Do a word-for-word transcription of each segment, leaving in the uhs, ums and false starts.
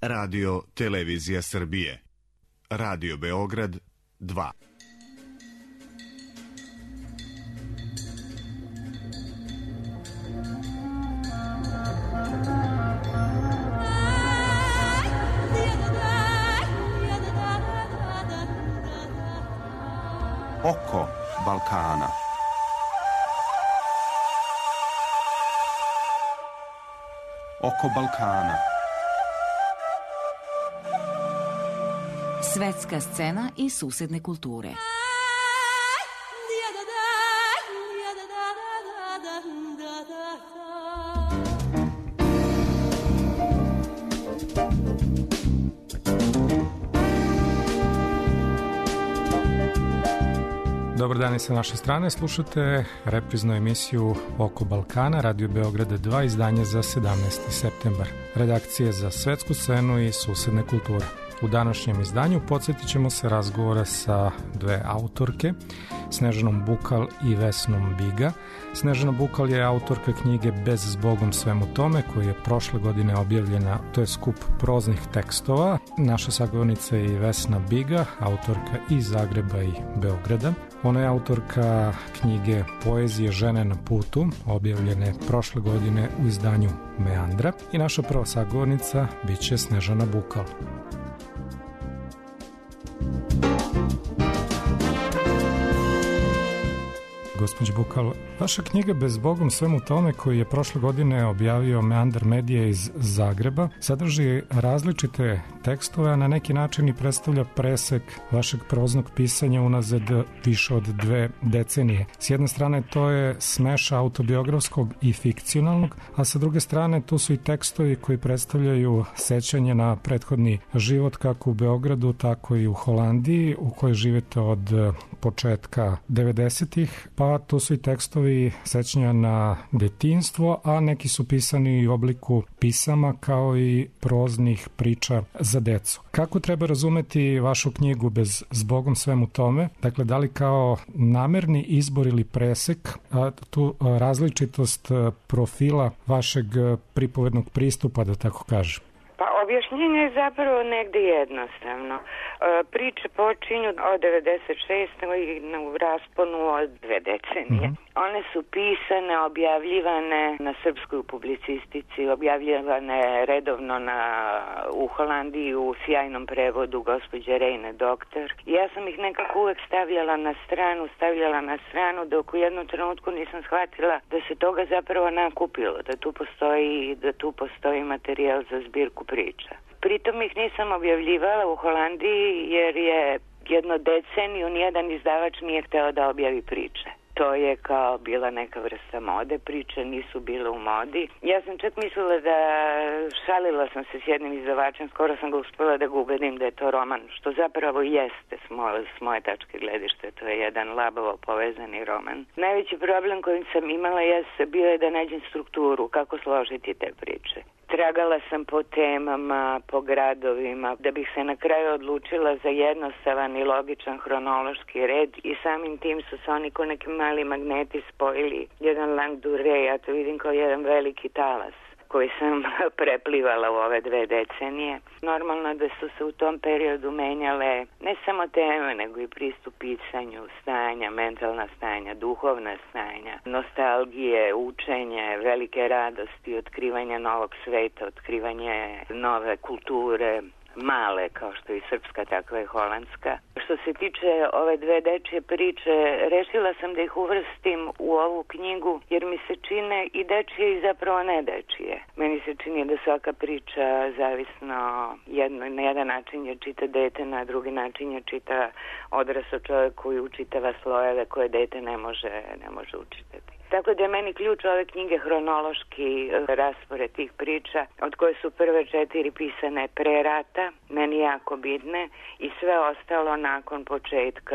Radio Televizija Srbije. Radio Beograd dva. Oko Balkana. Oko Balkana. Svetska scena i susedne kulture. Dobar dan i sa naše strane, slušate repriznu emisiju Oko Balkana, Radio Beograda dva, izdanje za sedamnaesti septembar, redakcije za svetsku scenu i susedne kulture. U današnjem izdanju podsjetit ćemo se razgovora sa dve autorke, Snežanom Bukal i Vesnom Biga. Snežana Bukal je autorka knjige Bez zbogom svemu tome, koja je prošle godine objavljena, to je skup proznih tekstova. Naša sagovornica je i Vesna Biga, autorka iz Zagreba i Beograda. Ona je autorka knjige Poezije žene na putu, objavljene prošle godine u izdanju Meandra. I naša prva sagovornica biće Snežana Bukal. Gospođo Bukal, vaša knjiga Bez zbogom svemu tome, koju je prošle godine objavio Meandar Medija iz Zagreba, sadrži različite tekstove, a na neki način i predstavlja presek vašeg proznog pisanja unazad više od dve decenije. S jedne strane to je smeša autobiografskog i fikcionalnog, a sa druge strane tu su i tekstovi koji predstavljaju sećanje na prethodni život kako u Beogradu, tako i u Holandiji, u kojoj živete od početka devedesetih, pa tu su i tekstovi sećanja na detinjstvo, a neki su pisani u obliku pisama kao i proznih priča za decu. Kako treba razumeti vašu knjigu Bez zbogom svemu tome? Dakle, da li kao namerni izbor ili presek, a tu različitost profila vašeg pripovednog pristupa, da tako kažem? Pa objašnjenje je zapravo negde jednostavno. Priče počinju od devedeset šeste i na rasponu od dve decenije. Mm-hmm. One su pisane, objavljivane na srpskoj publicistici, objavljivane redovno na, u Holandiji u sjajnom prevodu gospođe Rejne Doktor. Ja sam ih nekako uvek stavljala na stranu, stavljala na stranu, dok u jednom trenutku nisam shvatila da se toga zapravo nakupilo, da tu postoji, da tu postoji materijal za zbirku priča. Pritom ih nisam objavljivala u Holandiji jer je jedno deceniju nijedan izdavač nije hteo da objavi priče. To je kao bila neka vrsta mode, priče nisu bile u modi. Ja sam čak mislila da, šalila sam se s jednim izdavačem, skoro sam ga uspela da ga ubedim da je to roman, što zapravo jeste s moje, s moje tačke gledište, to je jedan labavo povezani roman. Najveći problem kojim sam imala jeste bio je da nađem strukturu, kako složiti te priče. Tragala sam po temama, po gradovima, da bih se na kraju odlučila za jednostavan i logičan hronološki red i samim tim su se oni ko neki mali magneti spojili. Jedan lang duré, ja to vidim kao jedan veliki talas koji sam preplivala u ove dve decenije. Normalno da su se u tom periodu menjale ne samo teme, nego i pristup pisanju, stanja, mentalna stanja, duhovna stanja, nostalgije, učenje, velike radosti, otkrivanje novog sveta, otkrivanje nove kulture, male kao što je i srpska, takva je holandska. Što se tiče ove dve dečje priče, rešila sam da ih uvrstim u ovu knjigu jer mi se čine i dečije i zapravo ne dečije. Meni se čini da svaka priča zavisno jedno, na jedan način je čita dete, na drugi način je čita odrasao čovjek koji učitava slojeve koje dete ne može, ne može učitati. Tako da je meni ključ ove knjige hronološki raspored tih priča, od koje su prve četiri pisane pre rata, meni jako bitne, i sve ostalo nakon početka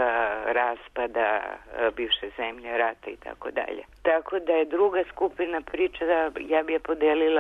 raspada bivše zemlje, rata i tako dalje. Tako da je druga skupina priča, ja bi je podelila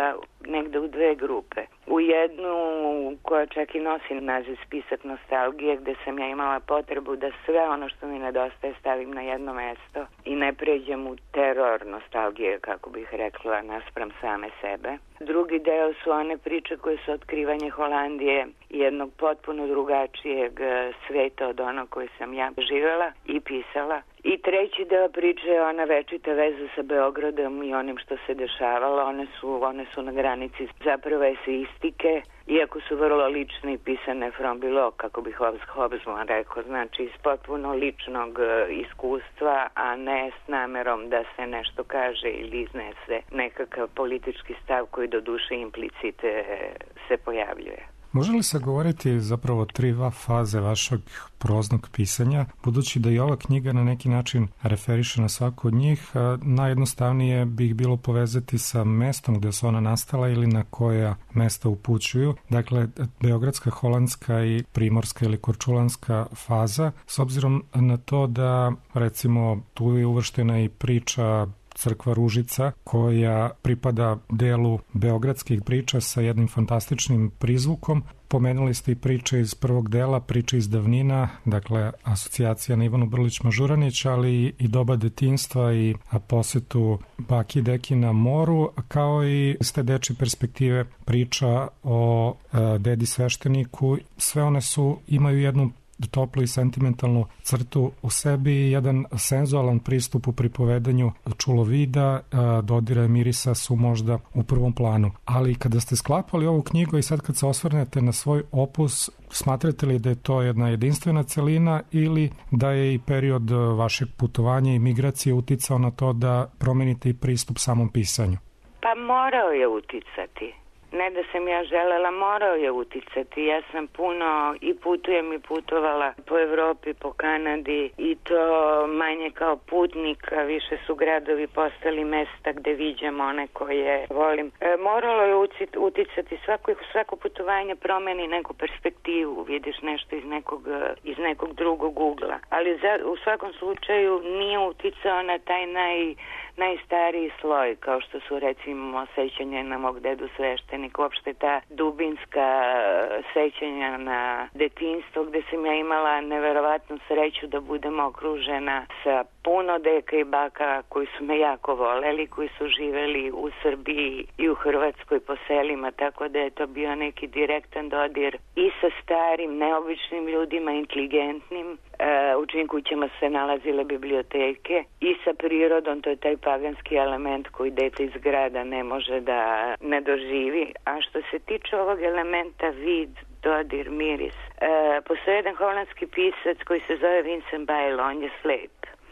negde u dve grupe. U jednu koja čak i nosi naziv Spisak nostalgije, gde sam ja imala potrebu da sve ono što mi nedostaje stavim na jedno mesto i ne pređem u teror nostalgije, kako bih rekla, naspram same sebe. Drugi deo su one priče koje su otkrivanje Holandije i jednog potpuno drugačijeg sveta od onog koje sam ja živela i pisala. I treći deo priče je ona večita veza sa Beogradom i onim što se dešavalo. One su, one su na granici zapravo eseistike, iako su vrlo lične i pisane from below, kako bi Hobsbawm rekao, znači iz potpuno ličnog iskustva, a ne s namerom da se nešto kaže ili iznese nekakav politički stav koji do duše implicite se pojavljuje. Može li se govoriti zapravo tri dva faze vašeg proznog pisanja, budući da i ova knjiga na neki način referiše na svaku od njih, najjednostavnije bih bilo povezati sa mestom gde su ona nastala ili na koja mesta upućuju. Dakle, beogradska, holandska i primorska ili korčulanska faza, s obzirom na to da, recimo, tu je uvrštena i priča Crkva Ružica, koja pripada delu beogradskih priča sa jednim fantastičnim prizvukom. Pomenuli ste i priče iz prvog dela, priče iz davnina, dakle asocijacija na Ivanu Brlić-Mažuranić, ali i doba detinjstva i posetu baki i deki na moru, kao i iz te dečje perspektive priča o e, dedi svešteniku. Sve one su, imaju jednu toplu i sentimentalnu crtu u sebi i jedan senzualan pristup u pripovedanju čulovida, dodira i mirisa su možda u prvom planu. Ali kada ste sklapali ovu knjigu i sad kad se osvrnete na svoj opus, smatrate li da je to jedna jedinstvena celina ili da je i period vašeg putovanja i migracije uticao na to da promenite i pristup samom pisanju? Pa morao je uticati. Ne da sam ja želela, morao je uticati. Ja sam puno i putujem i putovala po Evropi, po Kanadi i to manje kao putnik, a više su gradovi postali mesta gde viđam one koje volim. E, moralo je uticati, svako, svako putovanje promeni neku perspektivu, vidiš nešto iz nekog, iz nekog drugog ugla. Ali za, u svakom slučaju nije uticao na taj naj... najstariji sloj, kao što su recimo sećanja na mog dedu sveštenika, uopšte ta dubinska sećanja na detinjstvo gde sam ja imala neverovatnu sreću da budem okružena sa puno deka i baka koji su me jako voleli, koji su živeli u Srbiji i u Hrvatskoj po selima, tako da je to bio neki direktan dodir i sa starim, neobičnim ljudima, inteligentnim, e, u čijim kućama se nalazile biblioteke i sa prirodom, to je taj paganski element koji dete iz grada ne može da ne doživi. A što se tiče ovog elementa vid, dodir, miris, e, postoji jedan holandski pisac koji se zove Vincent Bijl, on je slep.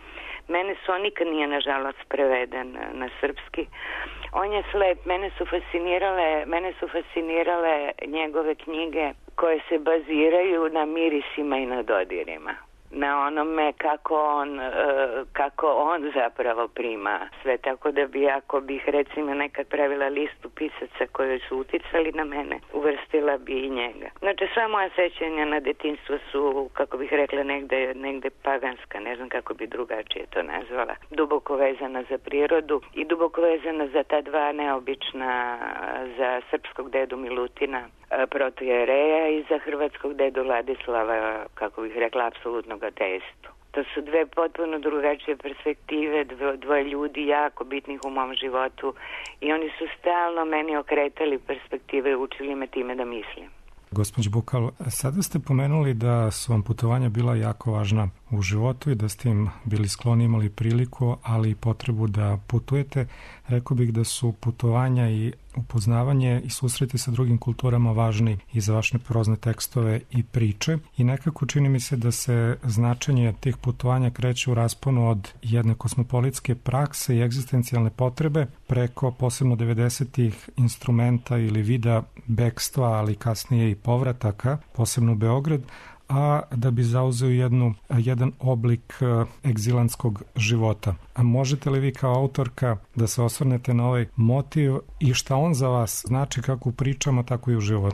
Mene su, on nikad nije nažalost preveden na srpski. On je slep, mene su fascinirale, mene su fascinirale njegove knjige koje se baziraju na mirisima i na dodirima. Na onome kako on, kako on zapravo prima sve, tako da bi, ako bih recimo nekad pravila listu pisaca koji su uticali na mene, uvrstila bi i njega. Znači, sva moja sećanja na detinjstvo su, kako bih rekla, negde, negde paganska, ne znam kako bi drugačije to nazvala, duboko vezana za prirodu i duboko vezana za ta dva neobična, za srpskog dedu Milutina, protojereja, i za hrvatskog dedu Ladislava, kako bih rekla, apsolutnog ateistu. To su dve potpuno drugačije perspektive, dve, dvoje ljudi jako bitnih u mom životu i oni su stalno meni okretali perspektive i učili me time da mislim. Gospođo Bukal, sada ste pomenuli da su vam putovanja bila jako važna u životu i da ste im bili skloni, imali priliku, ali i potrebu da putujete. Rekao bih da su putovanja i upoznavanje i susreti sa drugim kulturama važni i za vaše prozne tekstove i priče i nekako čini mi se da se značenje tih putovanja kreće u rasponu od jedne kosmopolitske prakse i egzistencijalne potrebe preko posebno devedesetih instrumenta ili vida bekstva, ali kasnije i povrataka, posebno u Beograd, a da bi zauzeo jednu, jedan oblik egzilantskog života. A možete li vi kao autorka da se osvrnete na ovaj motiv i šta on za vas znači kako u pričama, tako i u životu?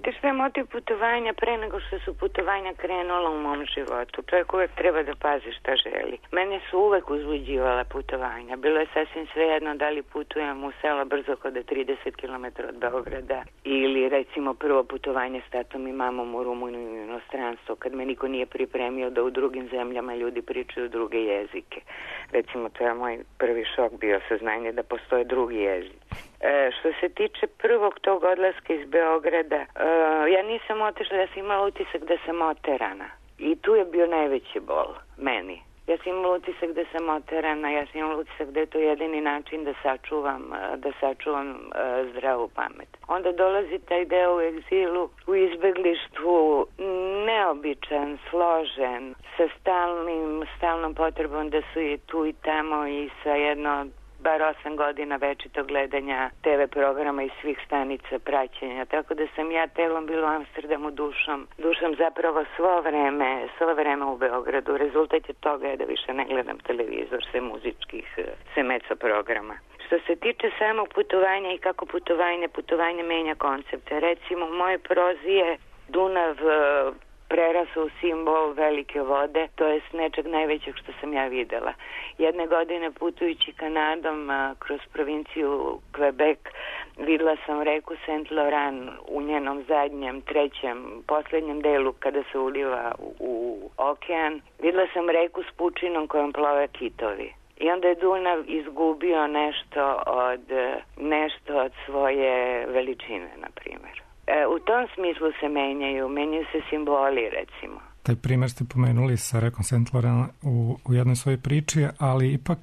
Znate šta je motiv putovanja pre nego što su putovanja krenula u mom životu? Čovjek uvek treba da pazi šta želi. Mene su uvek uzbuđivala putovanja. Bilo je sasvim svejedno da li putujem u selo Brzohoda trideset kilometara od Beograda ili recimo prvo putovanje s tatom i mamom u Rumuniju i inostranstvo kad me niko nije pripremio da u drugim zemljama ljudi pričaju druge jezike. Recimo to je moj prvi šok bio, saznanje da postoje drugi jezici. E, što se tiče prvog tog odlaska iz Beograda, e, ja nisam otišla, ja sam imala utisak da sam oterana. I tu je bio najveći bol meni. Ja sam imala utisak da sam oterana, ja sam imala utisak da je to jedini način da sačuvam, da sačuvam uh, zdravu pamet. Onda dolazi taj deo u egzilu, u izbeglištvu, neobičan, složen, sa stalnim, stalnom potrebom da su i tu i tamo i sa jedno bar osam godina večitog gledanja te ve programa i svih stanica praćenja, tako da sam ja telom bila u Amsterdamu, dušom, dušom zapravo svo vreme, svo vreme u Beogradu. Rezultat je toga je da više ne gledam televizor, sve muzičkih, sve meco programa. Što se tiče samog putovanja i kako putovanje, putovanje menja koncepte. Recimo, u mojoj prozi je Dunav prerasao u simbol velike vode, to jest nečeg najvećeg što sam ja videla. Jedne godine putujući Kanadom a, kroz provinciju Quebec videla sam reku Saint Laurent u njenom zadnjem, trećem, poslednjem delu kada se uliva u, u okean. Videla sam reku s pučinom kojom plove kitovi. I onda je Dunav izgubio nešto od, nešto od svoje veličine, na primjer. E, u tom smislu se menjaju, menjaju se simboli, recimo. Taj primjer ste pomenuli sa rekom Saint Laurent u, u jednoj svojoj priči, ali ipak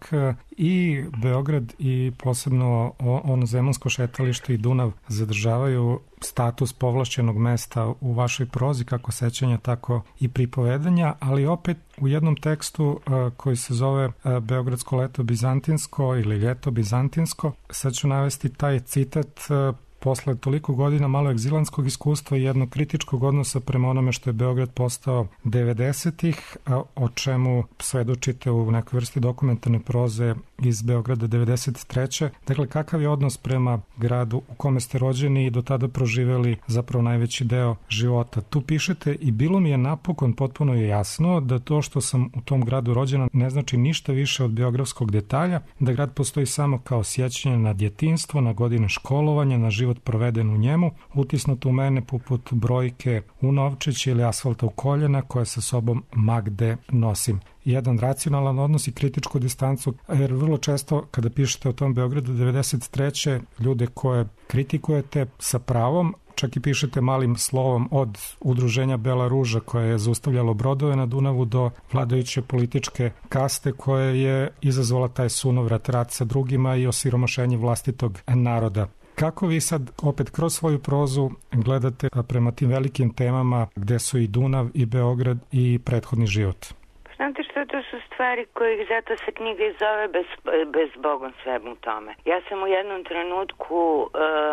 i Beograd i posebno ono zemunsko šetalište i Dunav zadržavaju status povlašćenog mesta u vašoj prozi, kako sećanja, tako i pripovedanja, ali opet u jednom tekstu koji se zove Beogradsko leto bizantinsko ili ljeto bizantinsko, sad ću navesti taj citat. Posle toliko godina malo egzilanskog iskustva i jednog kritičkog odnosa prema onome što je Beograd postao devedesetih, o čemu svedočite u nekoj vrsti dokumentarne proze iz Beograda devedeset treće. Dakle, kakav je odnos prema gradu u kome ste rođeni i do tada proživeli zapravo najveći deo života? Tu pišete i bilo mi je napokon potpuno je jasno da to što sam u tom gradu rođena ne znači ništa više od beogradskog detalja, da grad postoji samo kao sjećanje na djetinjstvo, na godine školovanja, na život proveden u njemu, utisnuto u mene poput brojke u novčić ili asfalta u koljena koje sa sobom magde nosim. Jedan racionalan odnos i kritičku distancu, jer vrlo često kada pišete o tom Beogradu devedeset treće ljude koje kritikujete sa pravom, čak i pišete malim slovom od udruženja Bela ruža koje je zaustavljalo brodove na Dunavu do vladajuće političke kaste koje je izazvala taj sunovrat rat sa drugima i osiromašenje vlastitog naroda. Kako vi sad opet kroz svoju prozu gledate prema tim velikim temama gde su i Dunav i Beograd i prethodni život? Znate što, to su stvari kojih zato se knjiga i zove bez, bez Bogom svemu tome. Ja sam u jednom trenutku e,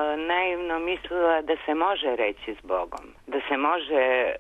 naivno mislila da se može reći s Bogom. Da se može e,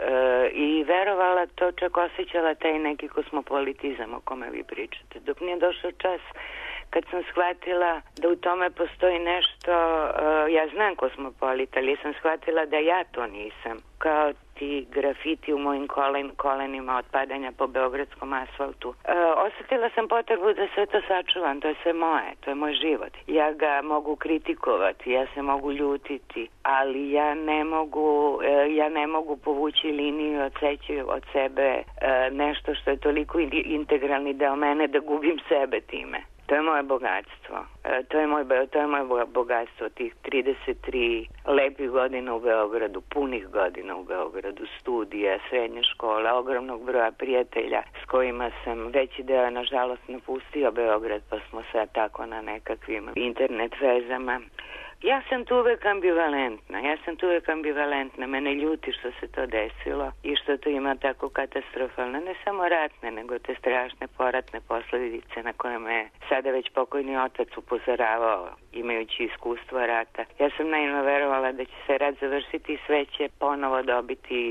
i verovala to, čak osjećala taj neki kosmopolitizam o kome vi pričate. Dok nije došao čas kad sam shvatila da u tome postoji nešto, uh, ja znam kosmopolit, ali sam shvatila da ja to nisam. Kao ti grafiti u mojim kolen, kolenima od padanja po beogradskom asfaltu. Uh, osjetila sam potrebu da sve to sačuvam, to je sve moje, to je moj život. Ja ga mogu kritikovati, ja se mogu ljutiti, ali ja ne mogu, uh, ja ne mogu povući liniju od, seći, od sebe uh, nešto što je toliko integralni deo mene da gubim sebe time. To je moje bogatstvo. E, to je moj, to je moje bogatstvo, tih trideset tri lepih godina u Beogradu, punih godina u Beogradu, studija, srednje škole, ogromnog broja prijatelja s kojima sam veći deo, nažalost, napustio Beograd, pa smo sad tako na nekakvim internet vezama. Ja sam tu uvek ambivalentna, ja sam tu uvek ambivalentna, mene ljuti što se to desilo i što to ima tako katastrofalne, ne samo ratne, nego te strašne poratne posljedice na koje me sada već pokojni otac upozoravao, imajući iskustvo rata. Ja sam naivno verovala da će se rat završiti i sve će ponovo dobiti,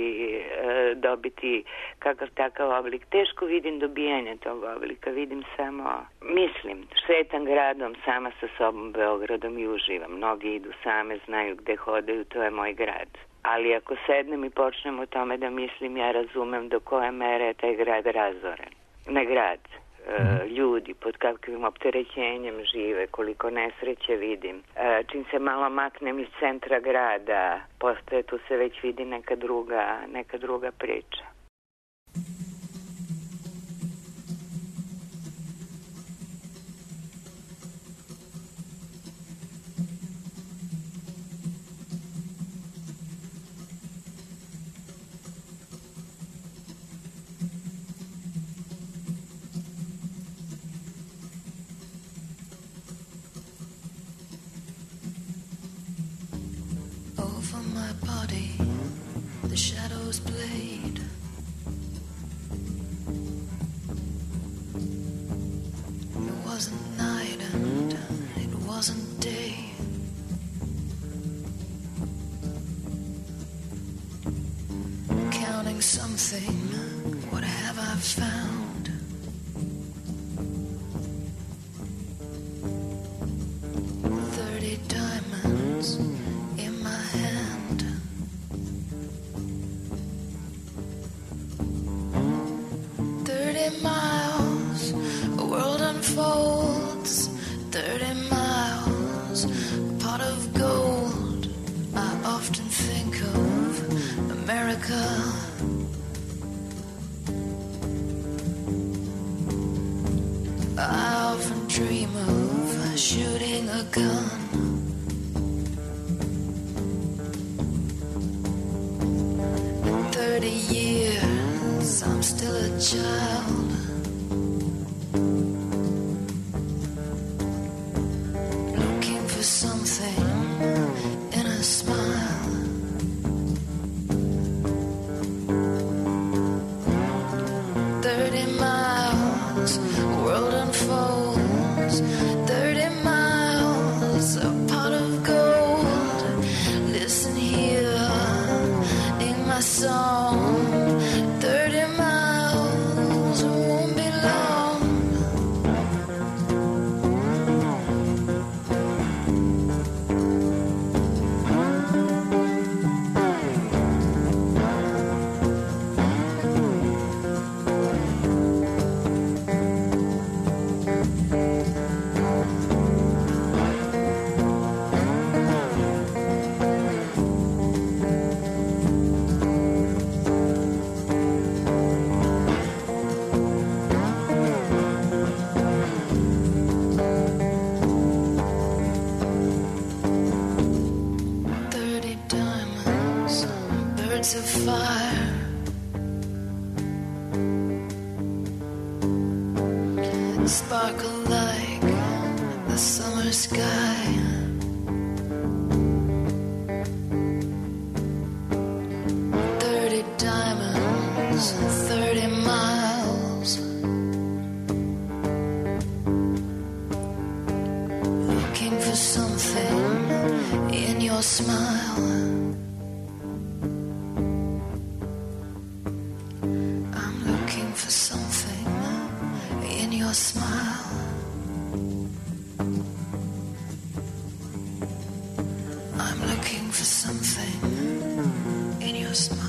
e, dobiti kakav takav oblik. Teško vidim dobijanje tog oblika, vidim samo, mislim, šetam gradom sama sa sobom, Beogradom i uživam. Mnogi idu same, znaju gde hodaju, to je moj grad. ali ako sednem i počnem o tome da mislim, ja razumem do koje mere je taj grad razoren. Ne grad, e, ljudi, pod kakvim opterećenjem žive, koliko nesreće vidim. E, čim se malo maknem iz centra grada, postaje, tu se već vidi neka druga, neka druga priča. Shadows played. It wasn't night and it wasn't day. Counting something, what have I found? Thirty diamonds in my hand. Miles, a world unfolds. Thirty miles, a pot of gold. I often think of America. I often dream of shooting a gun. In thirty years, I'm still a child. Of fire, sparkle like the summer sky. Thirty diamonds, thirty miles. Looking for something in your smile. For something in your smile. I'm looking for something in your smile.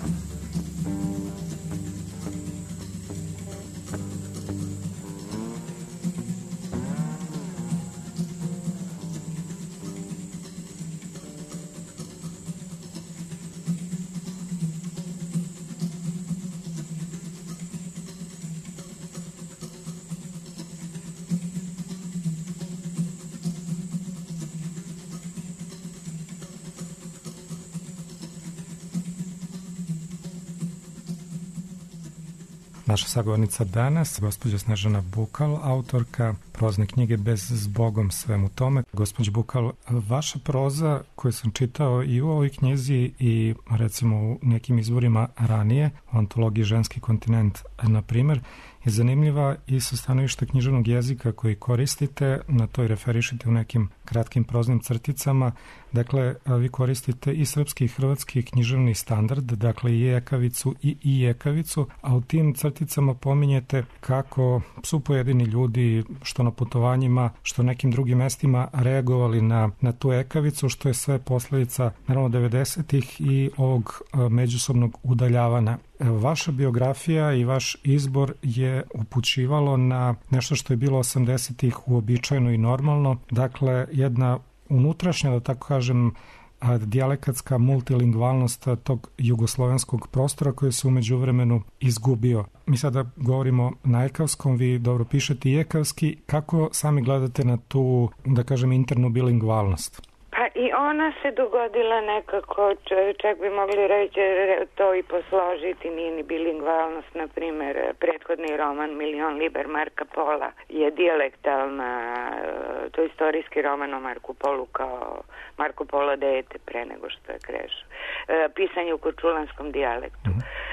Naša sagovornica danas, gospođa Snežana Bukal, autorka prozne knjige Bez zbogom svemu tome. Gospođo Bukal, vaša proza koju sam čitao i u ovoj knjizi i recimo u nekim izvorima ranije, u antologiji Ženski kontinent, na primjer, je zanimljiva i sa stanovišta književnog jezika koji koristite, na to i referišite u nekim kratkim proznim crticama. Dakle, vi koristite i srpski i hrvatski književni standard, dakle i ekavicu i i ekavicu, a u tim crticama pominjete kako su pojedini ljudi, što što na putovanjima, što nekim drugim mestima reagovali na, na tu ekavicu, što je sve posledica naravno devedesetih i ovog međusobnog udaljavanja. Vaša biografija i vaš izbor je upućivalo na nešto što je bilo osamdesetih uobičajeno i normalno, dakle jedna unutrašnja, da tako kažem, dijalekatska multilingvalnost tog jugoslovenskog prostora koji se umeđu vremenu izgubio. Mi sada govorimo na ekavskom, vi dobro pišete i ekavski. Kako sami gledate na tu, da kažem, internu bilingvalnost? Pa i ona se dogodila nekako, čak bi mogli reći to i posložiti, nije ni bilingvalnost, na primjer, prethodni roman Milion liber Marka Pola je dijalektalna, to je istorijski roman o Marku Polu kao Marko Polo dete pre nego što je krešao. Pisanje u korčulanskom dijalektu.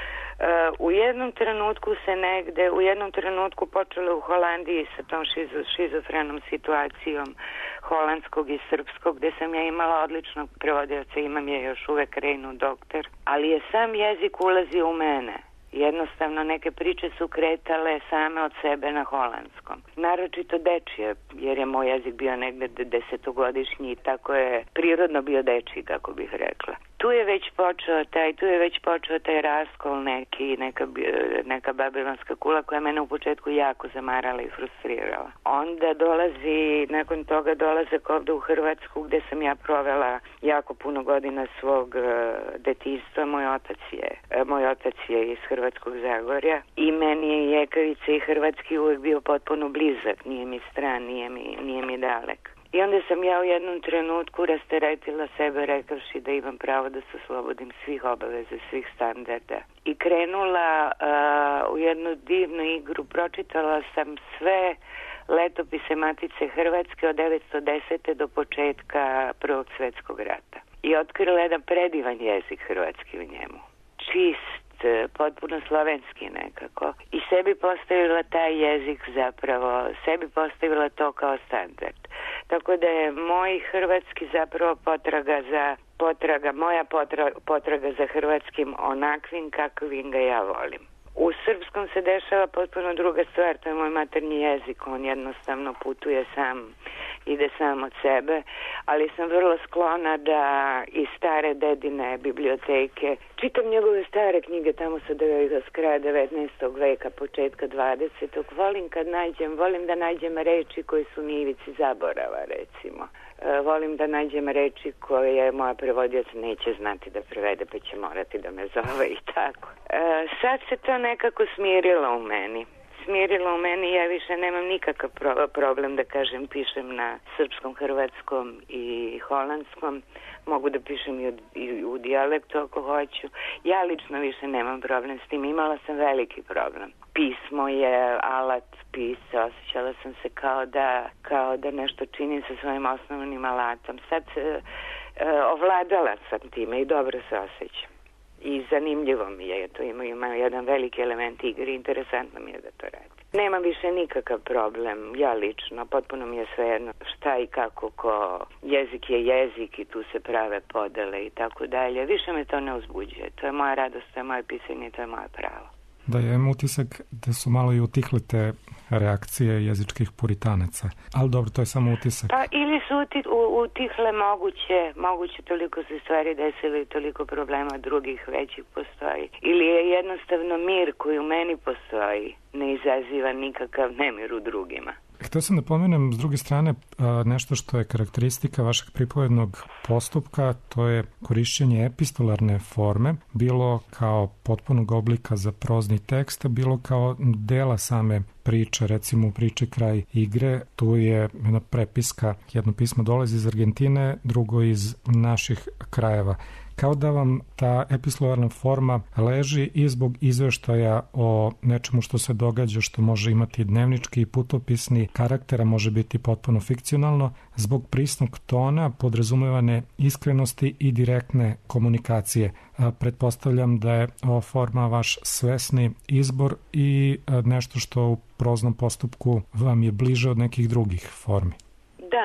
U jednom trenutku se negde, u jednom trenutku počelo u Holandiji sa tom šizo, šizofrenom situacijom holandskog i srpskog, gde sam ja imala odličnog prevodioca, imam je još uvek, Reinu doktor, ali je sam jezik ulazio u mene. Jednostavno neke priče su kretale same od sebe na holandskom. Naročito dečije, jer je moj jezik bio negde desetogodišnji i tako je prirodno bio dečiji, kako bih rekla. Tu je već počeo taj, tu je već počeo taj raskol neki, neka, neka babilonska kula koja mene u početku jako zamarala i frustrirala. Onda dolazi, nakon toga dolazak ovde u Hrvatsku gde sam ja provela jako puno godina svog uh, detinjstva. Moj otac je, uh, moj otac je iz Hrvatskog Zagorja i meni je i ekavica i hrvatski uvek bio potpuno blizak, nije mi stran, nije mi, nije mi dalek. I onda sam ja u jednom trenutku rasteretila sebe rekavši da imam pravo da se oslobodim svih obaveza, svih standarda. I krenula uh, u jednu divnu igru, pročitala sam sve letopise Matice Hrvatske od devetsto desete do početka Prvog svjetskog rata. I otkrila jedan predivan jezik hrvatski u njemu. Čist, potpuno slovenski nekako. I sebi postavila taj jezik zapravo, sebi postavila to kao standard. Tako da je moj hrvatski zapravo potraga za potraga, moja potraga, potraga za hrvatskim onakvim kakvim ga ja volim. U srpskom se dešava potpuno druga stvar, to je moj maternji jezik, on jednostavno putuje sam, ide sam od sebe, ali sam vrlo sklona da iz stare dedine biblioteke čitam njegove stare knjige tamo sa s kraja devetnaestog veka, početka dvadesetog. Volim kad nađem, volim da nađem reči koje su mi ivici zaborava, recimo. E, volim da nađem reči koje moja prevodioc neće znati da prevede, pa će morati da me zove i tako. E, sad se to nekako smirilo u meni. Smirilo u meni, ja više nemam nikakav pro- problem da kažem, pišem na srpskom, hrvatskom i holandskom. Mogu da pišem i u, i u dijalektu ako hoću. Ja lično više nemam problem s tim. Imala sam veliki problem. Pismo je alat pisa. Osjećala sam se kao da, kao da nešto činim sa svojim osnovnim alatom. Sad e, e, ovladala sam time i dobro se osjećam. I zanimljivo mi je, to ima, ima jedan veliki element igre, interesantno mi je da to radi. Nemam više nikakav problem, ja lično, potpuno mi je svejedno šta i kako, ko jezik je jezik i tu se prave podele i tako dalje. Više me to ne uzbuđuje, to je moja radost, to je moje pisanje, to je moje pravo. Da, ja imam utisak da su malo i utihle te reakcije jezičkih puritanaca, ali dobro, to je samo utisak. Pa ili su uti, u, utihle moguće, moguće toliko se stvari desilo i toliko problema drugih većih postoji. Ili je jednostavno mir koji u meni postoji, ne izaziva nikakav nemir u drugima. Htio sam da pomenem s druge strane nešto što je karakteristika vašeg pripovednog postupka, to je korišćenje epistolarne forme, bilo kao potpunog oblika za prozni tekst, bilo kao dela same priče, recimo u priči Kraj igre, tu je jedna prepiska, jedno pismo dolazi iz Argentine, drugo iz naših krajeva. Kao da vam ta epistolarna forma leži i zbog izveštaja o nečemu što se događa, što može imati dnevnički i putopisni karakter, a može biti potpuno fikcionalno, zbog prisnog tona, podrazumevane iskrenosti i direktne komunikacije. Pretpostavljam da je ova forma vaš svesni izbor i nešto što u proznom postupku vam je bliže od nekih drugih formi. Da.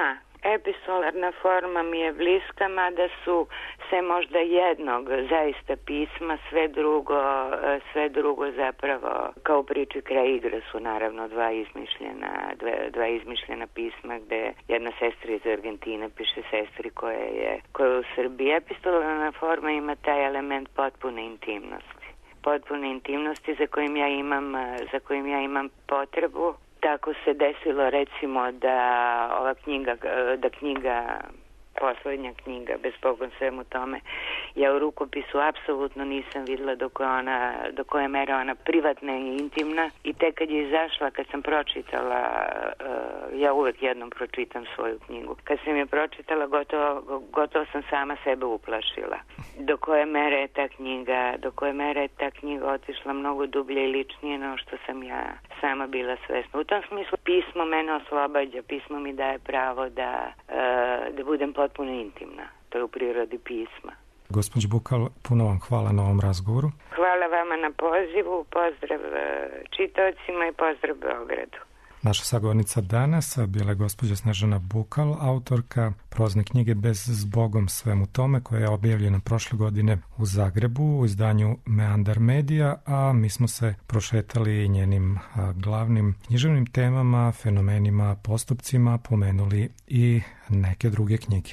Epistolarna forma mi je bliska, mada su se možda jednog zaista pisma, sve drugo, sve drugo zapravo kao priči kraj igre su naravno dva izmišljena, dve, dva izmišljena pisma gde jedna sestra iz Argentine piše sestri koja je, koja je u Srbiji. Epistolarna forma ima taj element potpune intimnosti. Potpune intimnosti za kojim ja imam, za kojim ja imam potrebu. Tako se desilo recimo da ova knjiga, da knjiga, poslednja knjiga, bez pogon svemu tome, ja u rukopisu apsolutno nisam videla do koje, ona, do koje mere ona privatna i intimna i tek kad je izašla, kad sam pročitala, uh, ja uvek jednom pročitam svoju knjigu, kad sam je pročitala gotovo, gotovo sam sama sebe uplašila. Do koje mere je ta knjiga, do koje mere je ta knjiga otišla mnogo dublje i ličnije no što sam ja sama bila svesna. U tom smislu pismo mene oslobađa, pismo mi daje pravo da, uh, da budem potpuno intimna. To je u prirodi pisma. Gospođo Bukal, puno vam hvala na ovom razgovoru. Hvala vama na pozivu, pozdrav čitaocima i pozdrav Beogradu. Naša sagovornica danas bila je gospođa Snežana Bukal, autorka prozne knjige Bez zbogom svemu tome, koja je objavljena prošle godine u Zagrebu u izdanju Meandar Medija, a mi smo se prošetali njenim glavnim književnim temama, fenomenima, postupcima, pomenuli i neke druge knjige.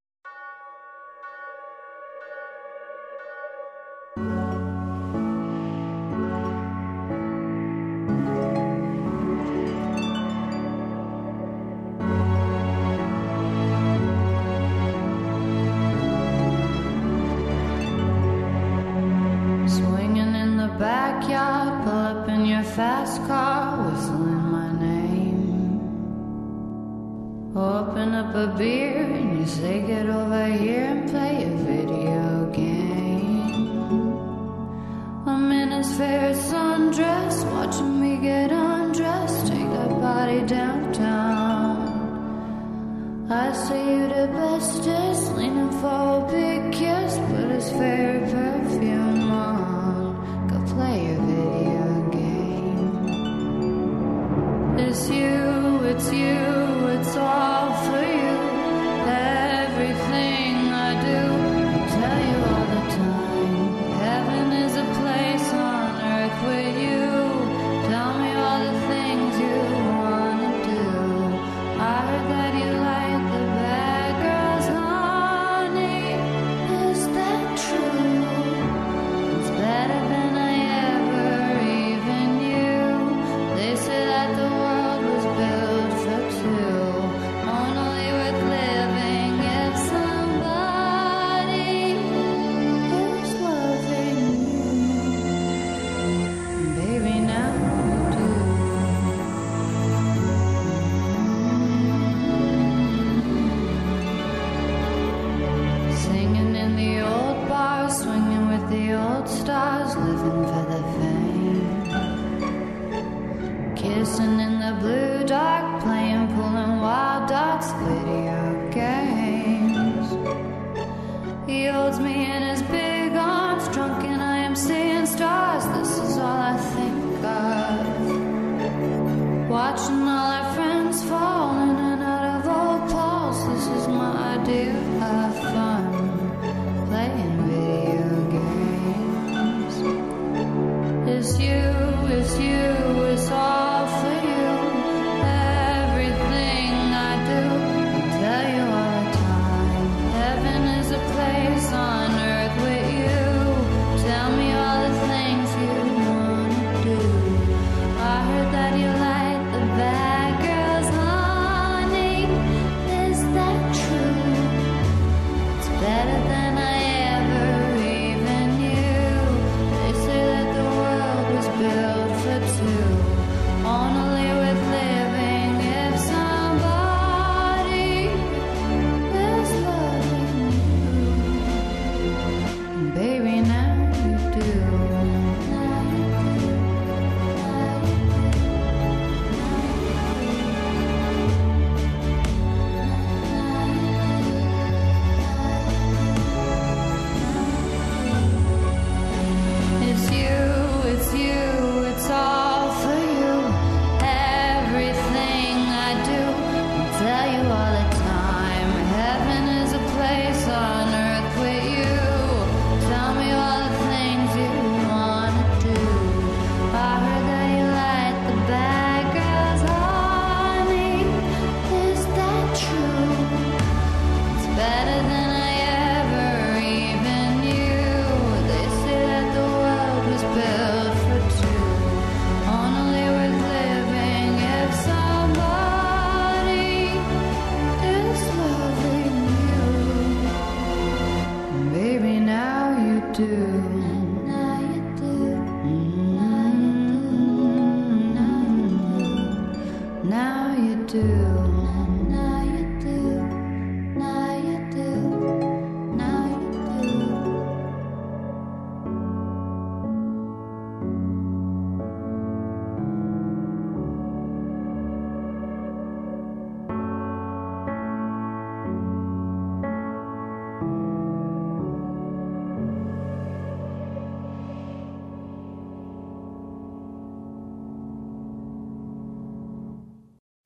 Fast car whistling my name. Open up a beer and you say get over here and play a video game. I'm in his fair sundress, watching me get undressed, take that body downtown. I say you the bestest, leaning for a big kiss, put his favorite perfume on, go play a video game. It's you, it's you, it's all for you. Everything I do, I tell you all the time. Heaven is a place on earth with you. Tell me all the things you wanna do. I heard that you like the bad girls, honey. Is that true? It's better than I ever even knew. They say that the world was built for two, only worth living if somebody is loving you. Baby, now you do. Singing in the old bars, swinging with the old stars, living for the fame. Kissing in the blue dark, playing, pulling wild dogs, video games. He holds me in his big arms, drunk and I am seeing stars. This is all I think of. Watching all our friends fall in and out of old Pauls. This is my idea of fun, playing video games. It's you, it's you, it's all for you. Everything I do, I tell you all the time. Heaven is a place on earth with you. Tell me all the things you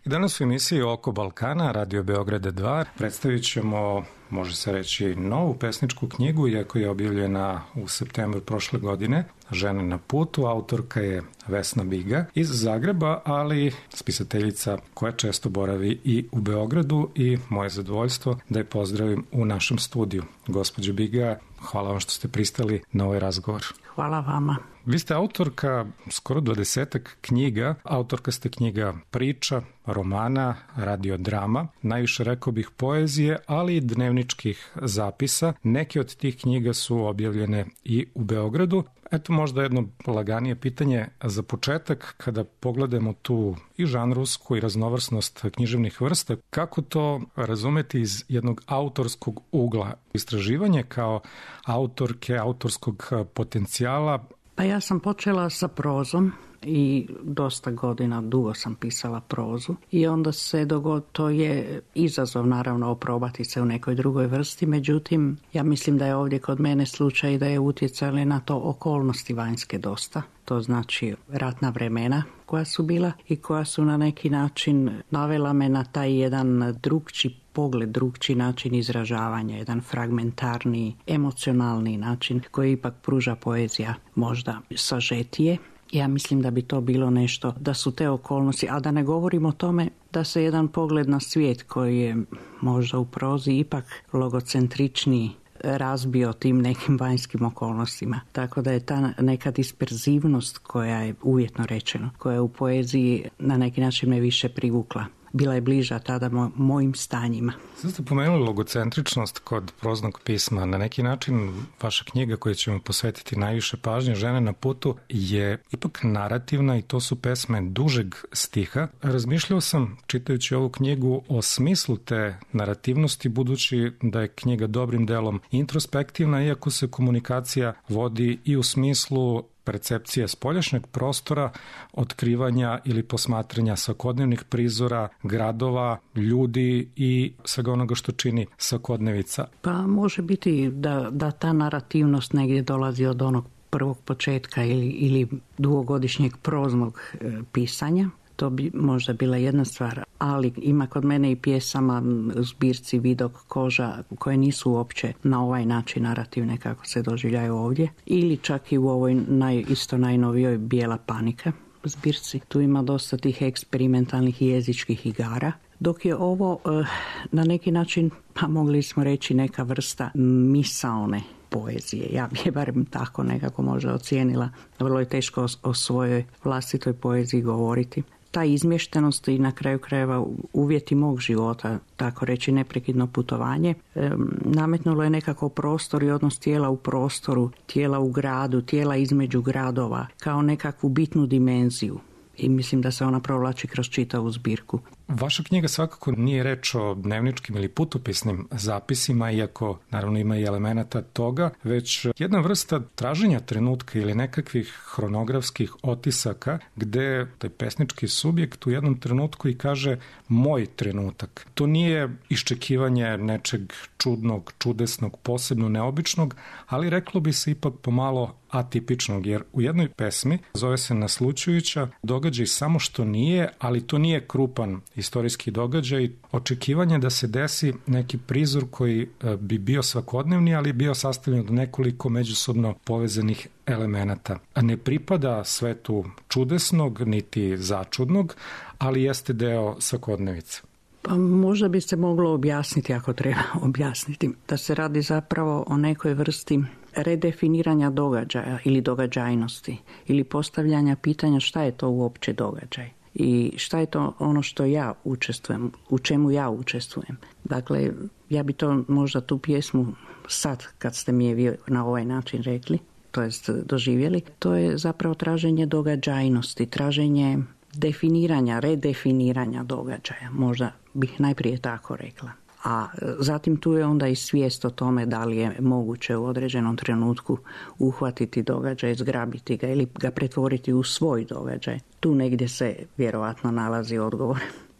Danas u emisiji Oko Balkana, Radio Beograda dva, predstavit ćemo, može se reći, novu pesničku knjigu, iako je objavljena u septembru prošle godine, Žene na putu. Autorka je Vesna Biga iz Zagreba, ali spisateljica koja često boravi i u Beogradu, i moje zadovoljstvo da je pozdravim u našem studiju. Gospođo Biga, hvala vam što ste pristali na ovaj razgovor. Hvala vama. Vi ste autorka skoro dvadesetak knjiga. Autorka ste knjiga priča, romana, radiodrama, najviše rekao bih poezije, ali i dnevničkih zapisa. Neke od tih knjiga su objavljene i u Beogradu. Eto možda jedno laganije pitanje za početak, kada pogledamo tu i žanrovsku i raznovrsnost književnih vrsta, kako to razumeti iz jednog autorskog ugla? Istraživanje kao autorke, autorskog potencijala. Pa ja sam počela sa prozom i dosta godina, dugo sam pisala prozu i onda se dogod, to je izazov naravno oprobati se u nekoj drugoj vrsti, međutim ja mislim da je ovdje kod mene slučaj da je utjecali na to okolnosti vanjske dosta, to znači ratna vremena koja su bila i koja su na neki način navela me na taj jedan drugčiji pogled, drugčiji način izražavanja, jedan fragmentarni, emocionalni način koji ipak pruža poezija možda sažetije. Ja mislim da bi to bilo nešto, da su te okolnosti, a da ne govorim o tome da se jedan pogled na svijet koji je možda u prozi ipak logocentričniji razbio tim nekim vanjskim okolnostima. Tako da je ta neka disperzivnost koja je, uvjetno rečeno, koja je u poeziji na neki način me više privukla. Bila je bliža tada mo- mojim stanjima. Sad ste pomenuli logocentričnost kod proznog pisma. Na neki način vaša knjiga koju ćemo posvetiti najviše pažnje, Žene na putu, je ipak narativna i to su pesme dužeg stiha. Razmišljao sam, čitajući ovu knjigu, o smislu te narativnosti, budući da je knjiga dobrim delom introspektivna, iako se komunikacija vodi i u smislu percepcije spoljašnjeg prostora, otkrivanja ili posmatranja svakodnevnih prizora, gradova, ljudi i svega onoga što čini svakodnevica. Pa može biti da, da ta narativnost negdje dolazi od onog prvog početka ili, ili dugogodišnjeg proznog e, pisanja. To bi možda bila jedna stvar, ali ima kod mene i pjesama u zbirci Vidok koža koje nisu uopće na ovaj način narativne kako se doživljaju ovdje, ili čak i u ovoj naj, isto najnovijoj Bijela panika zbirci. Tu ima dosta tih eksperimentalnih jezičkih igara, dok je ovo eh, na neki način, pa mogli smo reći, neka vrsta misaone poezije. Ja bi je barem tako nekako možda ocijenila. Vrlo je teško o, o svojoj vlastitoj poeziji govoriti. Ta izmještenost i na kraju krajeva uvjeti mog života, tako reći neprekidno putovanje, e, nametnulo je nekako prostor i odnos tijela u prostoru, tijela u gradu, tijela između gradova, kao nekakvu bitnu dimenziju. I mislim da se ona provlači kroz čitavu zbirku. Vaša knjiga svakako nije reč o dnevničkim ili putopisnim zapisima, iako naravno ima i elemenata toga, već jedna vrsta traženja trenutka ili nekakvih hronografskih otisaka gde taj pesnički subjekt u jednom trenutku i kaže moj trenutak. To nije iščekivanje nečeg čudnog, čudesnog, posebno neobičnog, ali reklo bi se ipak pomalo atipičnog, jer u jednoj pesmi zove se Naslućujuća, događaj samo što nije, ali to nije krupan istorijski događaj, očekivanje da se desi neki prizor koji bi bio svakodnevni, ali bio sastavljen od nekoliko međusobno povezanih elemenata. A ne pripada svetu čudesnog niti začudnog, ali jeste deo svakodnevice. Pa možda bi se moglo objasniti, ako treba objasniti, da se radi zapravo o nekoj vrsti redefiniranja događaja ili događajnosti ili postavljanja pitanja šta je to uopće događaj i šta je to ono što ja učestvujem, u čemu ja učestvujem. Dakle, ja bi to možda tu pjesmu sad kad ste mi je vi na ovaj način rekli, to jest doživjeli, to je zapravo traženje događajnosti, traženje definiranja, redefiniranja događaja, možda bih najprije tako rekla. A zatim tu je onda i svijest o tome da li je moguće u određenom trenutku uhvatiti događaj, zgrabiti ga ili ga pretvoriti u svoj događaj. Tu negdje se vjerovatno nalazi odgovor.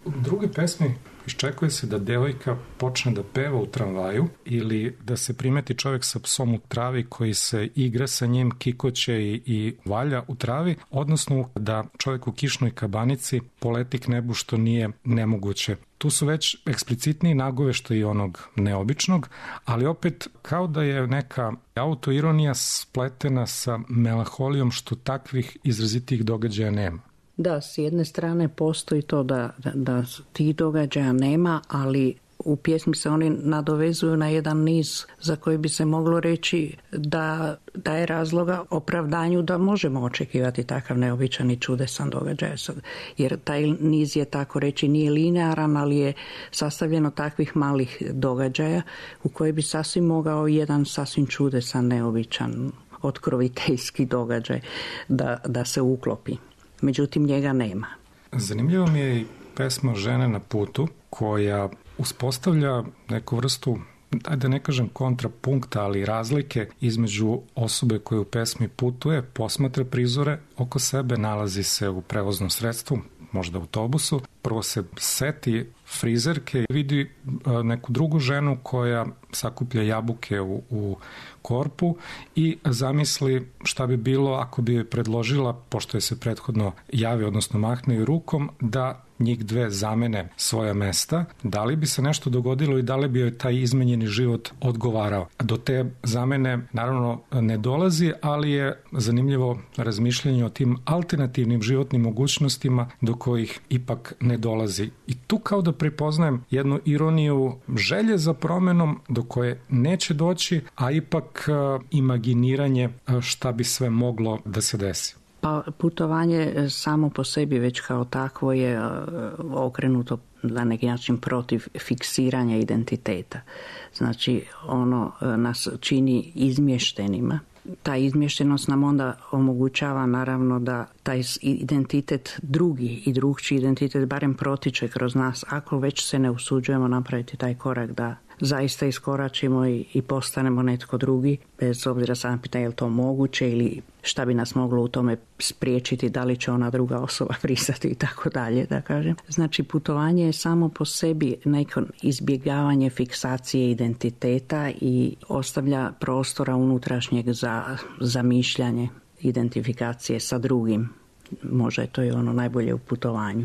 U druge pesmi iščekuje se da devojka počne da peva u tramvaju ili da se primeti čovjek sa psom u travi koji se igra sa njim, kikoće i, i valja u travi, odnosno da čovjek u kišnoj kabanici poleti k nebu, što nije nemoguće. Tu su već eksplicitniji nagoveštaji onog neobičnog, ali opet kao da je neka autoironija spletena sa melanholijom, što takvih izrazitih događaja nema. Da, s jedne strane postoji to da, da, da tih događaja nema, ali u pjesmi se oni nadovezuju na jedan niz za koji bi se moglo reći da daje razloga opravdanju da možemo očekivati takav neobičan i čudesan događaj. Jer taj niz je, tako reći, nije linearan, ali je sastavljeno takvih malih događaja u koji bi sasvim mogao jedan sasvim čudesan, neobičan, otkroviteljski događaj da, da se uklopi. Međutim, njega nema. Zanimljivo mi je i pesma Žene na putu, koja uspostavlja neku vrstu, da ne kažem kontrapunkta, ali razlike između osobe koja u pesmi putuje, posmatra prizore oko sebe, nalazi se u prevoznom sredstvu, možda autobusu, prvo se seti frizerke, vidi neku drugu ženu koja sakuplja jabuke u, u korpu i zamisli šta bi bilo ako bi joj predložila, pošto je se prethodno javi, odnosno mahne joj rukom, da njih dve zamene svoja mesta, da li bi se nešto dogodilo i da li bi joj taj izmenjeni život odgovarao. Do te zamene naravno ne dolazi, ali je zanimljivo razmišljanje o tim alternativnim životnim mogućnostima do kojih ipak ne dolazi. I tu kao da prepoznajem jednu ironiju želje za promenom do koje neće doći, a ipak uh, imaginiranje šta bi sve moglo da se desi. Pa putovanje samo po sebi već kao takvo je okrenuto na neki način protiv fiksiranja identiteta. Znači ono nas čini izmještenima. Ta izmještenost nam onda omogućava naravno da taj identitet drugi i drugčiji identitet barem protiče kroz nas, ako već se ne usuđujemo napraviti taj korak da zaista iskoračimo i, i postanemo netko drugi, bez obzira sam pita je li to moguće ili šta bi nas moglo u tome spriječiti, da li će ona druga osoba pristati i tako dalje, da kažem. Znači putovanje je samo po sebi neko izbjegavanje fiksacije identiteta i ostavlja prostora unutrašnjeg za zamišljanje identifikacije sa drugim. Možda je to i ono najbolje u putovanju.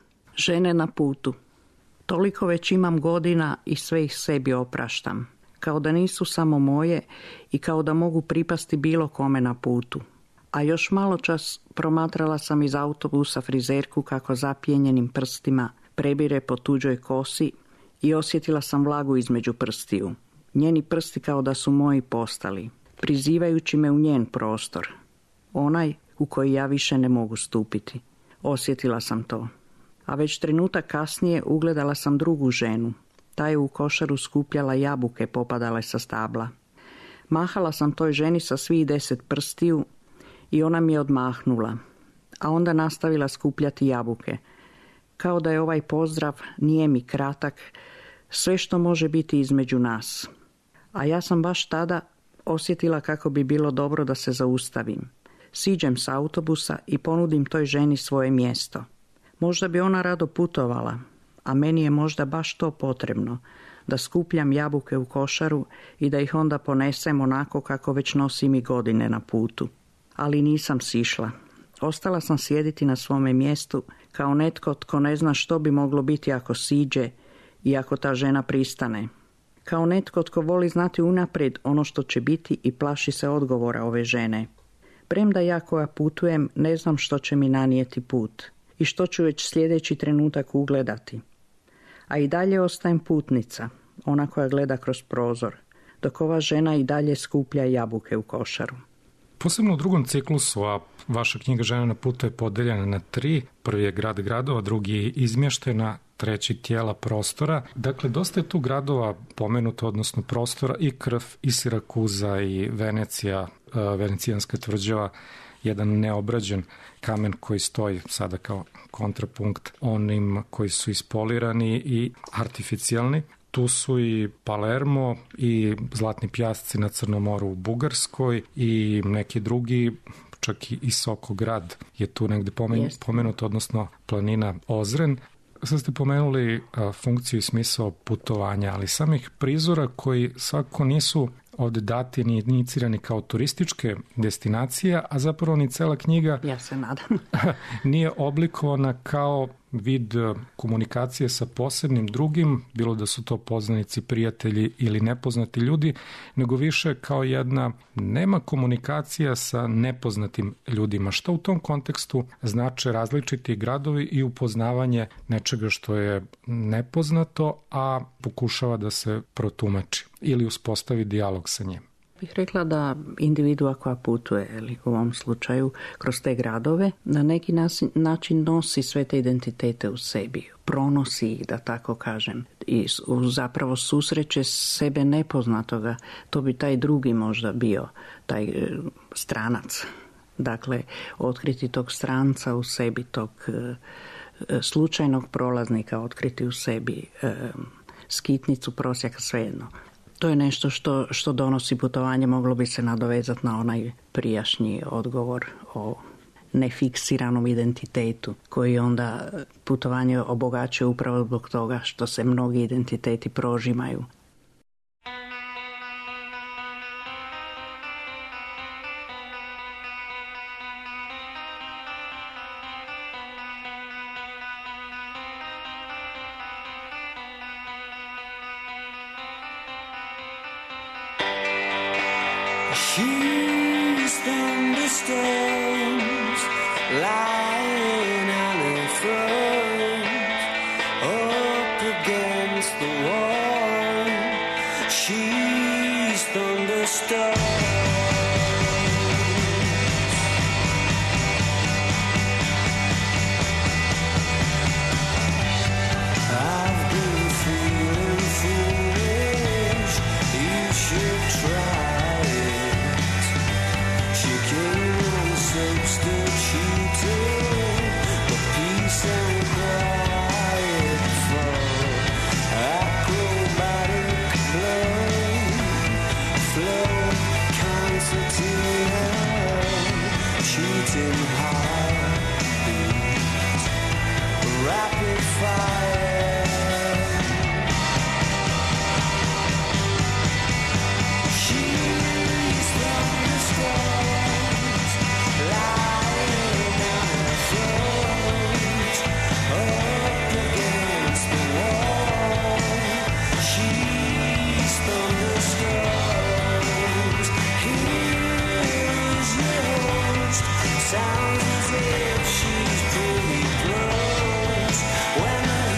Žene na putu. Toliko već imam godina i sve ih sebi opraštam. Kao da nisu samo moje i kao da mogu pripasti bilo kome na putu. A još malo čas promatrala sam iz autobusa frizerku kako zapijenjenim prstima prebire po tuđoj kosi i osjetila sam vlagu između prstiju. Njeni prsti kao da su moji postali, prizivajući me u njen prostor. Onaj u koji ja više ne mogu stupiti. Osjetila sam to. A već trenutak kasnije ugledala sam drugu ženu. Ta je u košaru skupljala jabuke popadale sa stabla. Mahala sam toj ženi sa svih deset prstiju i ona mi je odmahnula, a onda nastavila skupljati jabuke. Kao da je ovaj pozdrav nije mi kratak, sve što može biti između nas. A ja sam baš tada osjetila kako bi bilo dobro da se zaustavim. Siđem s autobusa i ponudim toj ženi svoje mjesto. Možda bi ona rado putovala, a meni je možda baš to potrebno, da skupljam jabuke u košaru i da ih onda ponesem onako kako već nosim i godine na putu. Ali nisam sišla. Ostala sam sjediti na svome mjestu kao netko tko ne zna što bi moglo biti ako siđe i ako ta žena pristane. Kao netko tko voli znati unaprijed ono što će biti i plaši se odgovora ove žene. Premda ja koja putujem ne znam što će mi nanijeti put i što ću već sljedeći trenutak ugledati. A i dalje ostajem putnica, ona koja gleda kroz prozor, dok ova žena i dalje skuplja jabuke u košaru. Posebno u drugom ciklusu, a vaša knjiga Žene na putu je podeljena na tri. Prvi je Grad gradova, drugi je Izmještena, treći Tijela prostora. Dakle, dosta je tu gradova pomenuto, odnosno prostora, i Krf, i Sirakuza, i Venecija, Venecijanska tvrđava, jedan neobrađen kamen koji stoji sada kao kontrapunkt onim koji su ispolirani i artificijalni. Tu su i Palermo i Zlatni pjasci na Crnom moru u Bugarskoj i neki drugi, čak i Sokograd je tu negde pomen, pomenut, odnosno planina Ozren. Sad ste pomenuli a, funkciju i smisao putovanja, ali samih prizora koji svakako nisu ovde dati ni inicirani kao turističke destinacije, a zapravo ni cela knjiga ja se nadam nije oblikovana kao vid komunikacije sa posebnim drugim, bilo da su to poznanici, prijatelji ili nepoznati ljudi, nego više kao jedna nema komunikacija sa nepoznatim ljudima. Što u tom kontekstu znače različiti gradovi i upoznavanje nečega što je nepoznato, a pokušava da se protumači ili uspostavi dijalog sa njim? Bih rekla da individua koja putuje, ili u ovom slučaju kroz te gradove, na neki način nosi sve te identitete u sebi, pronosi ih, da tako kažem, i zapravo susreće sebe nepoznatoga. To bi taj drugi možda bio, taj stranac. Dakle, otkriti tog stranca u sebi, tog slučajnog prolaznika, otkriti u sebi skitnicu, prosjaka, svejedno. To je nešto što, što donosi putovanje, moglo bi se nadovezati na onaj prijašnji odgovor o nefiksiranom identitetu, koji onda putovanje obogaćuje upravo zbog toga što se mnogi identiteti prožimaju. She's thunderstorms lying on her front up against the wall. She's thunderstorms. I've been feeling foolish. You should try. Substituted the peace and quiet for acrobatic blood flow, concertina, cheating heartbeat, rapid fire. She's from the stars, lying on her front, up against the wall. She's thunderstorms. Here's your host. Sounds as if she's pretty close when the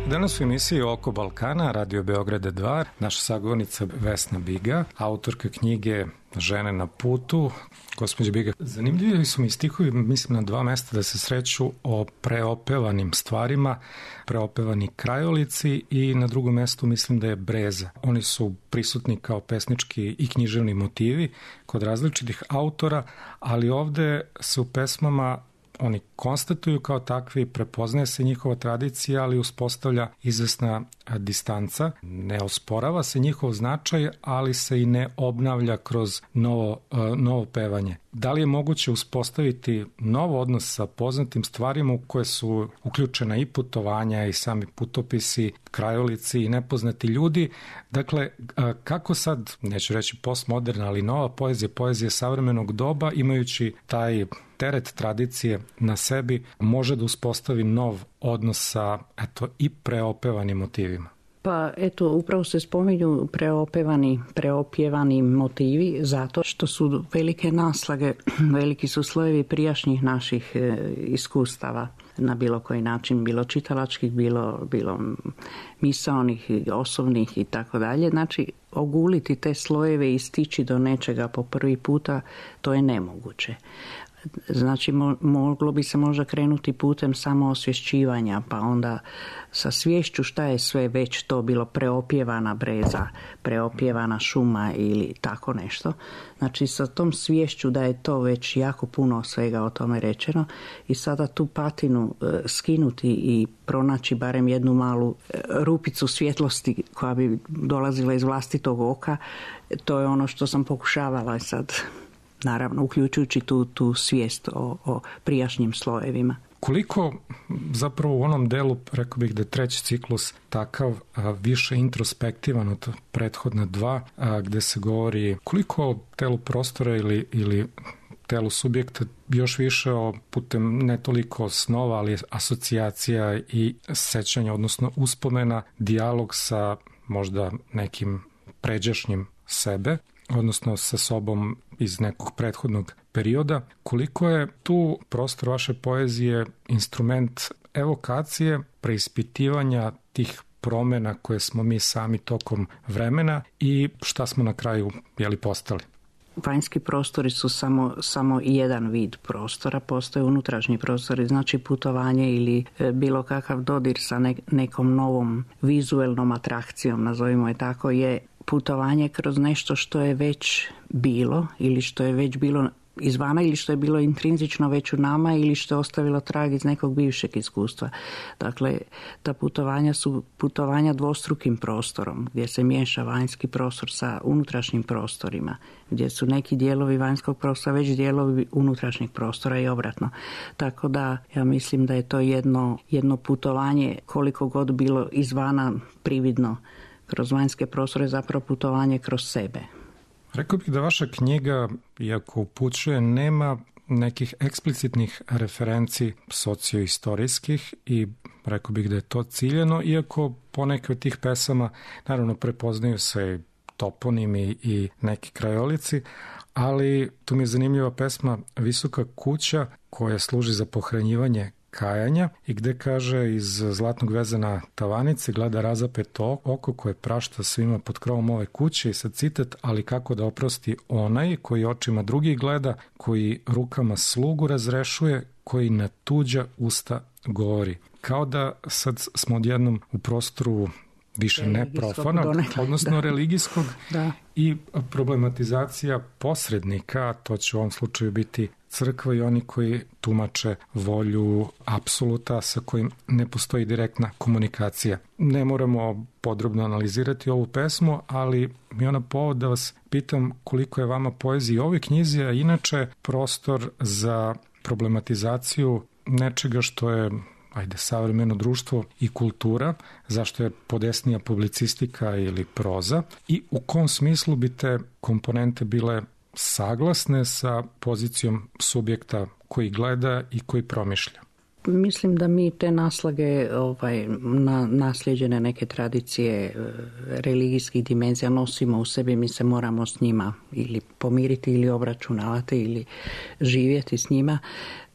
Danas u emisiji Oko Balkana, Radio Beograda dva, naša sagovornica Vesna Biga, autorka knjige Žene na putu. Gospođe Biga, zanimljivi su mi stihovi, mislim na dva mesta da se sreću o preopevanim stvarima, preopevani krajolici i na drugom mestu mislim da je breza. Oni su prisutni kao pesnički i književni motivi kod različitih autora, ali ovde se u pesmama oni konstatuju kao takvi, prepoznaje se njihova tradicija, ali uspostavlja izvesna distanca. Ne osporava se njihov značaj, ali se i ne obnavlja kroz novo, novo pevanje. Da li je moguće uspostaviti nov odnos sa poznatim stvarima u koje su uključena i putovanja i sami putopisi, krajolici i nepoznati ljudi? Dakle, kako sad, neću reći postmoderna, ali nova poezija, poezija savremenog doba, imajući taj teret tradicije na sebi, može da uspostavi nov odnos sa, eto, i preopevanim motivima? Pa eto, upravo se spominju preopevani, preopjevani motivi zato što su velike naslage, veliki su slojevi prijašnjih naših e, iskustava na bilo koji način, bilo čitalačkih, bilo, bilo misaonih, osobnih i tako dalje. Znači, oguliti te slojeve i stići do nečega po prvi puta, to je nemoguće. Znači, mo- moglo bi se možda krenuti putem samo osvješćivanja, pa onda sa svješću šta je sve već to bilo preopjevana breza, preopjevana šuma ili tako nešto. Znači, sa tom svješću da je to već jako puno svega o tome rečeno i sada tu patinu e, skinuti i pronaći barem jednu malu e, rupicu svjetlosti koja bi dolazila iz vlastitog oka, to je ono što sam pokušavala sad. Naravno, uključujući tu, tu svijest o, o prijašnjim slojevima. Koliko zapravo u onom delu, rekao bih da je treći ciklus takav a, više introspektivan od prethodna dva, a, gde se govori koliko o telu prostora ili, ili telu subjekta još više o putem ne toliko snova, ali asocijacija i sećanja, odnosno uspomena, dijalog sa možda nekim pređašnjim sebe, odnosno sa sobom iz nekog prethodnog perioda. Koliko je tu prostor vaše poezije instrument evokacije, preispitivanja tih promjena koje smo mi sami tokom vremena i šta smo na kraju jeli postali? Vanjski prostori su samo, samo jedan vid prostora, postoje unutrašnji prostori, znači putovanje ili bilo kakav dodir sa ne, nekom novom vizuelnom atrakcijom, nazovimo je tako, je putovanje kroz nešto što je već bilo ili što je već bilo izvana ili što je bilo intrinzično već u nama ili što je ostavilo trag iz nekog bivšeg iskustva. Dakle, ta putovanja su putovanja dvostrukim prostorom gdje se miješa vanjski prostor sa unutrašnjim prostorima, gdje su neki dijelovi vanjskog prostora već dijelovi unutrašnjeg prostora i obratno. Tako da ja mislim da je to jedno, jedno putovanje koliko god bilo izvana prividno kroz vanjske prostore, zapravo putovanje kroz sebe. Rekao bih da vaša knjiga, iako upućuje, nema nekih eksplicitnih referenci socioistorijskih i rekao bih da je to ciljeno, iako poneke od tih pesama naravno prepoznaju se toponimi i neki krajolici, ali tu mi je zanimljiva pesma Visoka kuća koja služi za pohranjivanje kajanja i gde kaže iz zlatnog veza na tavanici gleda razapeto oko koje prašta svima pod krovom ove kuće i sad citat, ali kako da oprosti onaj koji očima drugih gleda, koji rukama slugu razrešuje, koji na tuđa usta govori. Kao da sad smo odjednom u prostoru više neprofanog, odnosno da. religijskog da. I problematizacija posrednika, to će u ovom slučaju biti crkva i oni koji tumače volju apsoluta sa kojim ne postoji direktna komunikacija. Ne moramo podrobno analizirati ovu pesmu, ali mi je ona povod da vas pitam koliko je vama poezija ovoj knjizi, a inače prostor za problematizaciju nečega što je ajde, savremeno društvo i kultura, zašto je podesnija publicistika ili proza i u kom smislu bi te komponente bile saglasne sa pozicijom subjekta koji gleda i koji promišlja? Mislim da mi te naslage, ovaj, na, nasljeđene neke tradicije religijskih dimenzija nosimo u sebi, mi se moramo s njima ili pomiriti ili obračunavati ili živjeti s njima.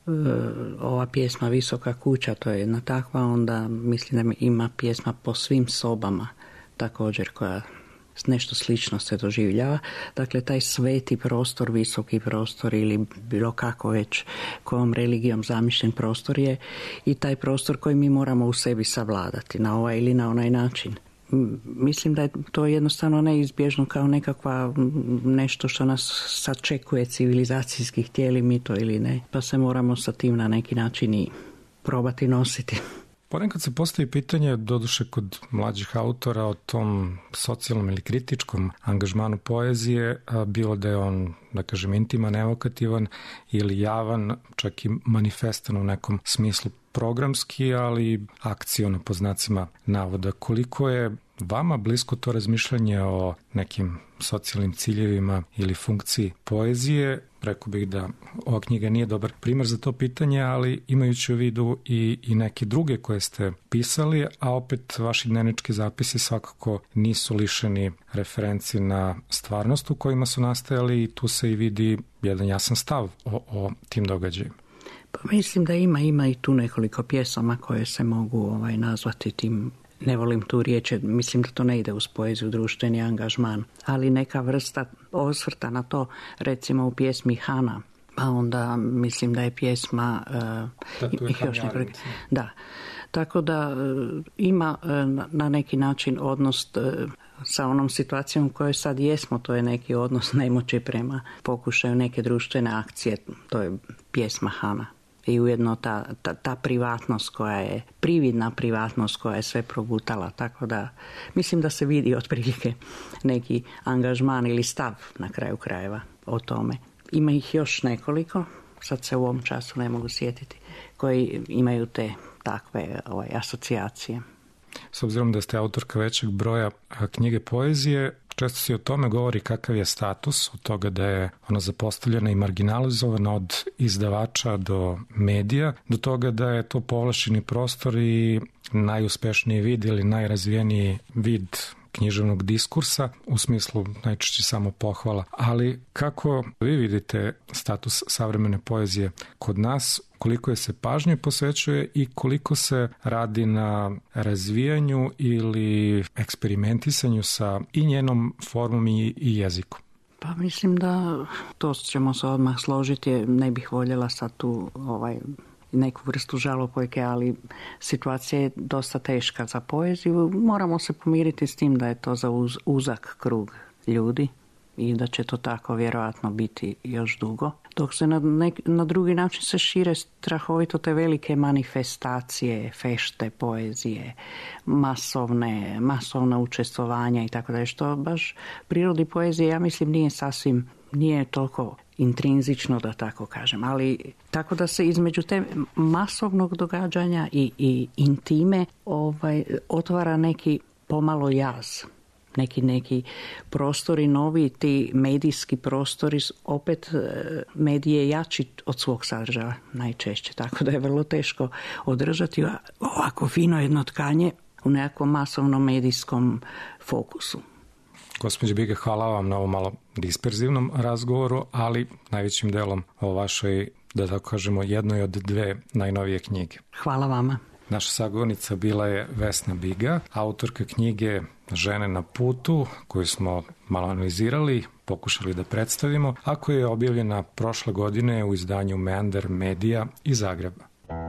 ova pjesma Visoka kuća, to je jedna takva, onda mislim da ima pjesma Po svim sobama također koja nešto slično se doživljava. Dakle, taj sveti prostor, visoki prostor ili bilo kako već kojom religijom zamišljen prostor je i taj prostor koji mi moramo u sebi savladati na ovaj ili na onaj način. Mislim da je to jednostavno neizbježno kao nekakva nešto što nas sačekuje civilizacijski, htjeli mi to ili ne, pa se moramo sa tim na neki način i probati nositi. Ponekad se postavi pitanje, doduše kod mlađih autora, o tom socijalnom ili kritičkom angažmanu poezije, bilo da je on, da kažem, intiman, evokativan ili javan, čak i manifestan u nekom smislu programski, ali akciono po znacima navoda. Koliko je vama blisko to razmišljanje o nekim socijalnim ciljevima ili funkciji poezije? Rekao bih da ova knjiga nije dobar primjer za to pitanje, ali imajući u vidu i, i neke druge koje ste pisali, a opet vaši dnevnički zapisi svakako nisu lišeni referenci na stvarnost u kojima su nastajali i tu se i vidi jedan jasan stav o, o tim događajima. Pa mislim da ima, ima i tu nekoliko pjesama koje se mogu ovaj, nazvati tim. Ne volim tu riječ, mislim da to ne ide uz poeziju, društveni angažman, ali neka vrsta osvrta na to, recimo u pjesmi Hana, pa onda mislim da je pjesma uh, i još nekoliko. Da, tako da uh, ima uh, na neki način odnos uh, sa onom situacijom u kojoj sad jesmo, to je neki odnos nemoći prema pokušaju neke društvene akcije, to je pjesma Hana. I ujedno ta, ta, ta privatnost koja je, prividna privatnost koja je sve progutala, tako da mislim da se vidi otprilike neki angažman ili stav na kraju krajeva o tome. Ima ih još nekoliko, sad se u ovom času ne mogu sjetiti, koji imaju te takve ovaj, asocijacije. S obzirom da ste autorka većeg broja knjige poezije, često se o tome govori kakav je status od toga da je ona zapostavljena i marginalizovana od izdavača do medija, do toga da je to povlašćeni prostor i najuspešniji vid ili najrazvijeniji vid književnog diskursa, u smislu najčešće samo pohvala. Ali kako vi vidite status savremene poezije kod nas, koliko je se pažnje posvećuje i koliko se radi na razvijanju ili eksperimentisanju sa i njenom formom i, i jezikom? Pa mislim da to ćemo se odmah složiti, ne bih voljela sad tu ovaj, neku vrstu žalopojke, ali situacija je dosta teška za poeziju. Moramo se pomiriti s tim da je to za uz, uzak krug ljudi i da će to tako vjerojatno biti još dugo. Dok se na, nek, na drugi način se šire strahovito te velike manifestacije, fešte, poezije, masovne, masovna učestvovanja i tako da je što baš prirodi poezije, ja mislim, nije sasvim, nije toliko intrinzično, da tako kažem, ali tako da se između te masovnog događanja i, i intime ovaj, otvara neki pomalo jaz. Neki, neki prostori novi, ti medijski prostori, opet medije jači od svog sadržaja najčešće, tako da je vrlo teško održati ovako fino jedno tkanje u nekakvom masovnom medijskom fokusu. Gospođo Biga, hvala vam na ovom malo disperzivnom razgovoru, ali najvećim delom o vašoj, da tako kažemo, jednoj od dve najnovije knjige. Hvala vama. Naša sagovornica bila je Vesna Biga, autorka knjige Žene na putu, koju smo malo analizirali, pokušali da predstavimo, a koja je objavljena prošle godine u izdanju Meander Medija iz Zagreba.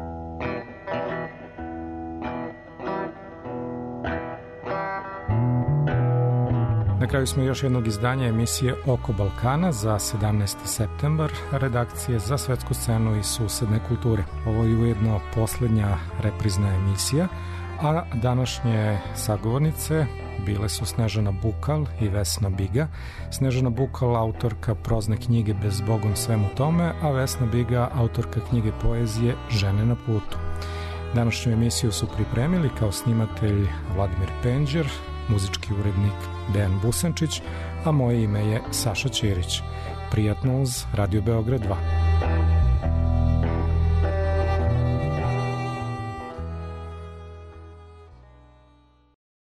Na kraju smo još jednog izdanja emisije Oko Balkana za sedamnaesti septembar, redakcije za svetsku scenu i susedne kulture. Ovo je ujedno poslednja reprizna emisija, a današnje sagovornice bile su Snežana Bukal i Vesna Biga. Snežana Bukal, autorka prozne knjige Bez Bogom svemu tome, a Vesna Biga, autorka knjige poezije Žene na putu. Današnju emisiju su pripremili kao snimatelj Vladimir Penđer, muzički urednik Dejan Busančić, a moje ime je Saša Ćirić. Prijatno uz Radio Beograd dva.